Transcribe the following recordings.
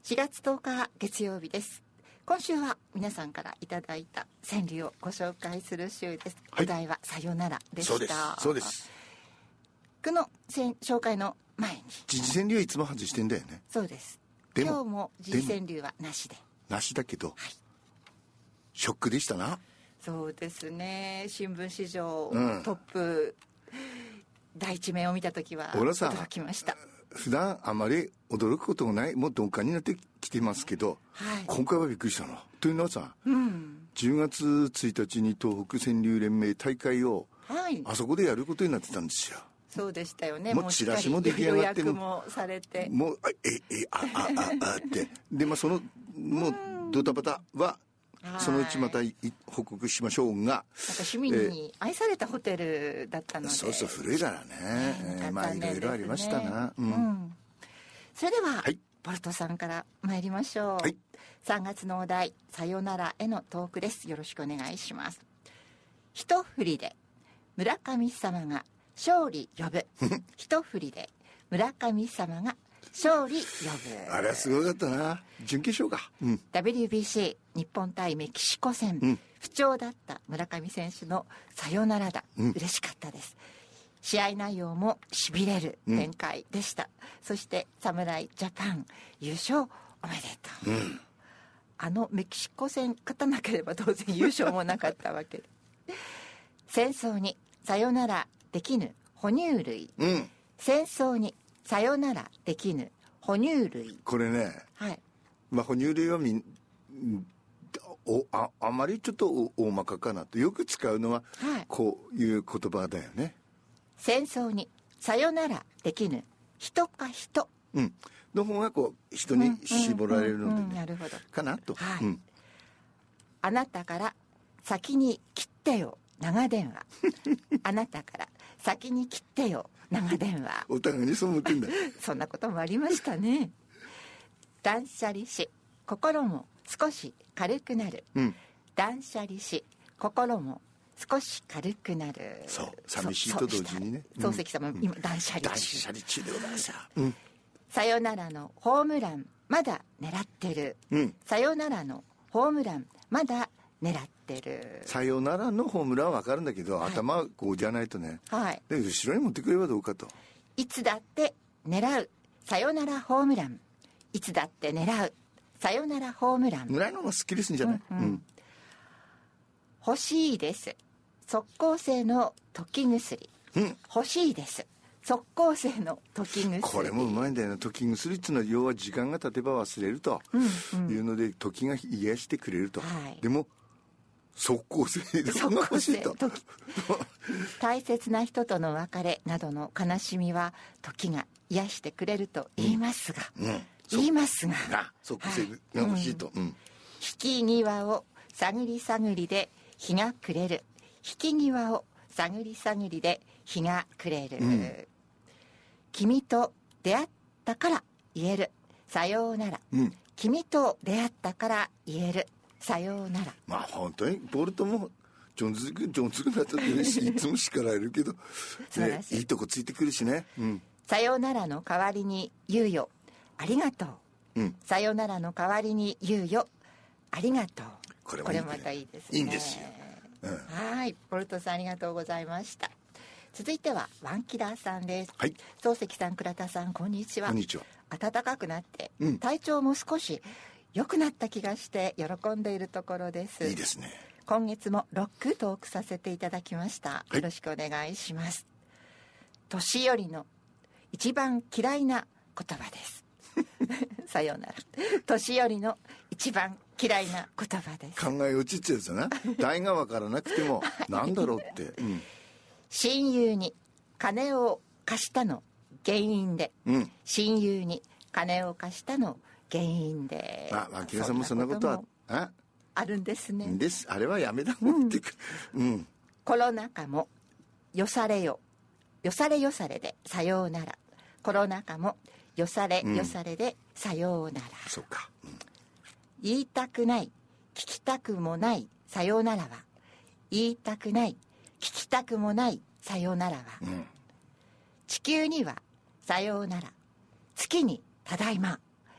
4月10日月曜日です。今週は皆さんからいただいた川柳をご紹介する週です。お題はさよならでした。 そうです。 この紹介の前に時事川柳はいつも外してんだよね。 そうです。 でも今日も時事川柳はなしで。 なしだけど、ショックでしたな。 そうですね。新聞史上、トップ第一面を見たときは驚きました。 普段あまり驚くこともない、もう鈍感になってきてますけど、今回はびっくりしたの。というのはさ、10月1日に東北川柳連盟大会を、あそこでやることになってたんですよ。 そうでしたよね。 もうチラシも出来上がって予約もされて、 もうってで、そのもうドタバタはそのうちまた報告しましょうが、なんか市民に愛されたホテルだったので、 そう古いからね、いろいろありましたな。 それでは、ボルトさんから参りましょう。3月のお題、さよならへのトークです。よろしくお願いします。一振りで村神様が勝利呼ぶ一振りで村神様が勝利呼ぶ。 あれはすごかったな。準決勝か、 WBC 日本対メキシコ戦、不調だった村上選手のサヨナラ打、嬉しかったです。試合内容もしびれる展開でした、そして侍ジャパン優勝おめでとう、あのメキシコ戦勝たなければ当然優勝もなかったわけで戦争にさよならできぬ哺乳類、戦争にさよならできぬ哺乳類。 これね、哺乳類はあまりちょっと大まかかなと。よく使うのはこういう言葉だよね。 戦争にさよならできぬ人か人、 の方がこう人に絞られるのでね、 なるほどかなと、 あなたから先に切ってよ長電話あなたから先に切ってよ長電話お互いにそう思ってんだそんなこともありましたね。断捨離し心も少し軽くなる、断捨離し心も少し軽くなる。 そう寂しいと同時にね。 漱石様、今断捨離中でございますよ。 さよならのホームランまだ狙ってる、さよならのホームランまだ狙ってる。 さよならのホームランは分かるんだけど、頭こうじゃないとね、で後ろに持ってくればどうかと。いつだって狙うさよならホームラン、いつだって狙うさよならホームランぐらいのが好きですんじゃない、 欲しいです即効性の時薬、欲しいです即効性の時薬。 これもうまいんだよね。時薬っていうのは要は時間が経てば忘れるというので、時が癒してくれると、でも即効性が欲しいと大切な人との別れなどの悲しみは時が癒してくれると言いますが、 即効性が欲しいと、 引き際を探り探りで日が暮れる、引き際を探り探りで日が暮れる、君と出会ったから言えるさようなら、君と出会ったから言えるさようなら。 本当にボルトもジョンズ君だったってねいつも叱られるけど、いいとこついてくるしね、 さようならの代わりに言うよありがとう、さようならの代わりに言うよありがとう。これまたいいですね。 いいんですよ、 ボルトさんありがとうございました。続いてはワンキラーさんです。漱石さん、倉田さん、こんにちは。暖かくなって、体調も少し良くなった気がして喜んでいるところです。 いいですね。 今月もロックトークさせていただきました、よろしくお願いします。年寄りの一番嫌いな言葉ですさようなら。年寄りの一番嫌いな言葉です。 考え落ちってやつだな題が分からなくてもなんだろうって、 親友に金を貸したの原因で、親友に金を貸したの原因で。 ワンキラさんもそんなことはあるんですね。 あれはやめだもんって、 コロナ禍もよされよされでさようなら。コロナ禍もよされでさようなら。 そうか、 言いたくない聞きたくもないさようならは、言いたくない聞きたくもないさようならは、地球にはさようなら、月にただいま、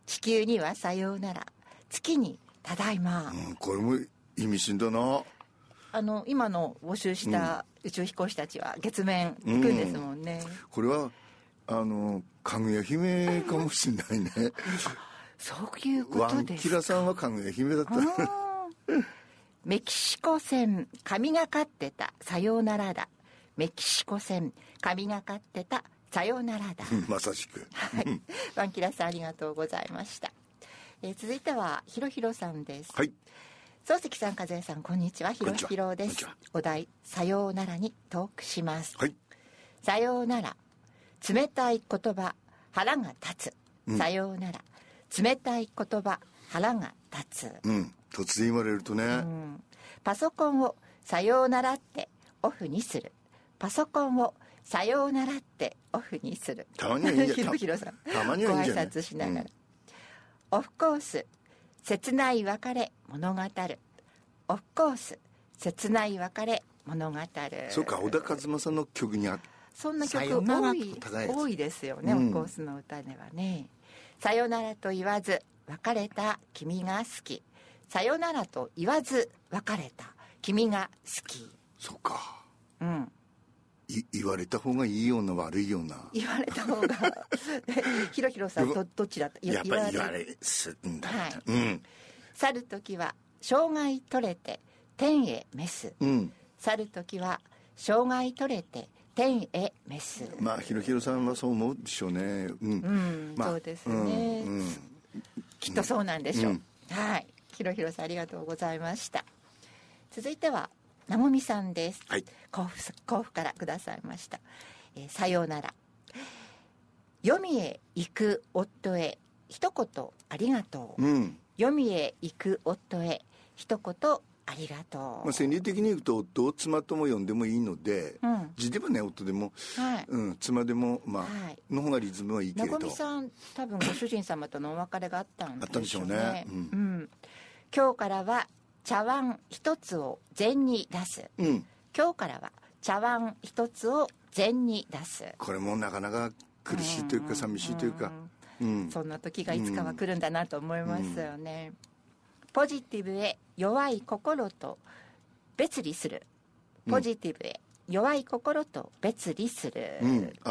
地球にはさようなら、月にただいま。 これも意味深だな。 今の募集した宇宙飛行士たちは月面行くんですもんね。 これはかぐや姫かもしれないね。 そういうことですか。 ワンキラさんはかぐや姫だった。 メキシコ戦神がかってたさようならだ。メキシコ戦神がかってたさようならだ。 まさしく。 はい、ワンキラさんありがとうございました。続いてはひろひろさんです。 はい。 漱石さん、和江さん、こんにちは。ひろひろです。お題さようならにトークします。 はい。 さようなら、冷たい言葉腹が立つ。さようなら、冷たい言葉腹が立つ。 突然言われるとね。 パソコンをさようならってオフにする。パソコンをさようならってオフにする。 たまにはいいんじゃない。 ひろひろさん、 たまにはいいんじゃない。 ご挨拶しながら。オフコース、切ない別れ物語る。オフコース、切ない別れ物語る。 そうか、小田和正さんの曲にそんな曲多いですよね、オフコースの歌ではね。さよならと言わず別れた君が好き。さよならと言わず別れた君が好き。 そうか。言われた方がいいような悪いような。 言われた方がひろひろさんどっちだった。 やっぱり言われすんだ。 去る時は生涯取れて天へ召す。去る時は生涯取れて天へ召す。 まあひろひろさんはそう思うでしょうね。 そうですね。きっとそうなんでしょう。はい。ひろひろさんありがとうございました。続いてはなもみさんです。 はい。 甲府からくださいました。さようなら。読みへ行く夫へ一言ありがとう。読みへ行く夫へ一言ありがとう。 川柳的に言うと夫を妻とも呼んでもいいので、字でもね夫でも、妻でもの方がリズムはいいけれど。 なごみさん多分ご主人様とのお別れがあったんでしょうね。 あったんでしょうね。 今日からは茶碗一つを膳に出す。今日からは茶碗一つを膳に出す。 これもなかなか苦しいというか寂しいというか、 そんな時がいつかは来るんだなと思いますよね。ポジティブへ弱い心と別離する。ポジティブへ弱い心と別離する。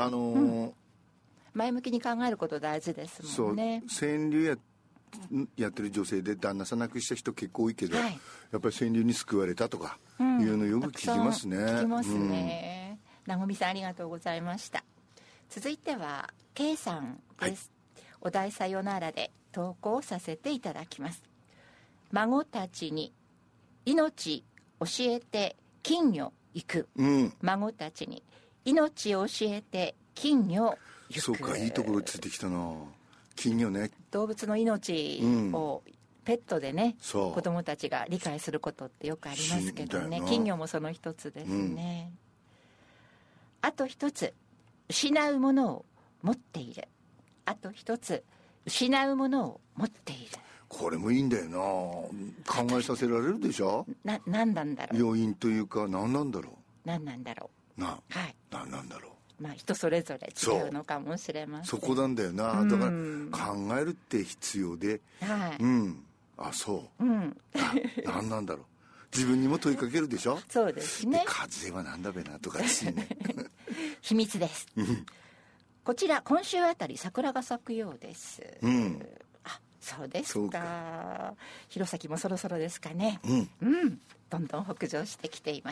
前向きに考えること大事ですもんね。 そう川柳やってる女性で旦那さん亡くした人結構多いけど、やっぱり川柳に救われたとかいうのよく聞きますね。 聞きますね。なごみさんありがとうございました。続いては K さんです。お題さよならで投稿させていただきます。孫たちに命教えて金魚行く。孫たちに命教えて金魚行く。 そうか、いいところついてきたな。金魚ね。 動物の命をペットでね、子供たちが理解することってよくありますけどね。金魚もその一つですね。あと一つ失うものを持っている。あと一つ失うものを持っている。 これもいいんだよな。考えさせられるでしょ。 何なんだろう。 要因というか何なんだろう。 何なんだろう。 はい。何なんだろう。 人それぞれ違うのかもしれません。 そこなんだよな。だから考えるって必要で、あ、そう。何なんだろう。自分にも問いかけるでしょ。 そうですね。 風はなんだべなとかですね。 秘密です。こちら今週あたり桜が咲くようです。そうですか。弘前もそろそろですかね。どんどん北上してきています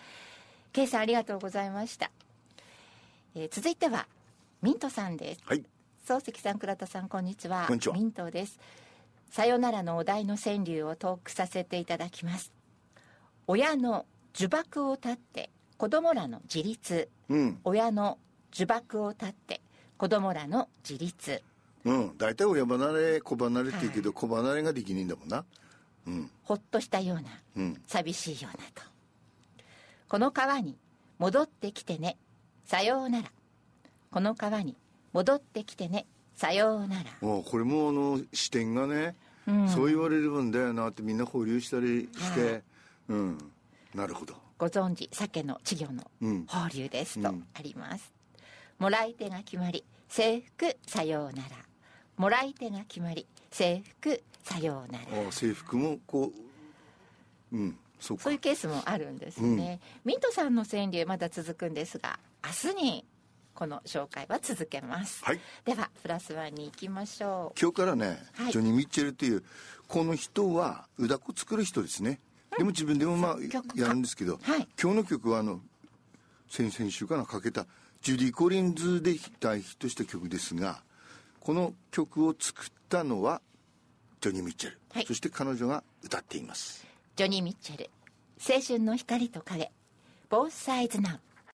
。Kさんありがとうございました。続いてはミントさんです。漱石さん、倉田さん、こんにちは。 こんにちは。 ミントです。さよならのお題の川柳をトークさせていただきます。親の呪縛を断って子供らの自立。親の呪縛を断って子供らの自立。 大体親離れ子離れって言うけど、子離れができないんだもんな。 ほっとしたような、寂しいようなと。この川に戻ってきてね、さようなら。この川に戻ってきてね、さようなら。 これも視点がね、そう言われるんだよなってみんな保留したりして、なるほど。 ご存知鮭の稚魚の放流ですとあります。もらい手が決まり制服さようなら。 もらい手が決まり制服さようなら。 制服もこう、 そういうケースもあるんですね、ミントさんの川柳まだ続くんですが、明日にこの紹介は続けます、 はい、 ではプラスワンに行きましょう。 今日からね、ジョニー・ミッチェルというこの人はうだこ作る人ですね、でも自分でもやるんですけど、今日の曲は先々週かなかけたジュディ・コリンズで大ヒットした曲ですが、この曲を作ったのはジョニー・ミッチェル、そして彼女が歌っています。 ジョニー・ミッチェル、青春の光と影、Both Sides Now。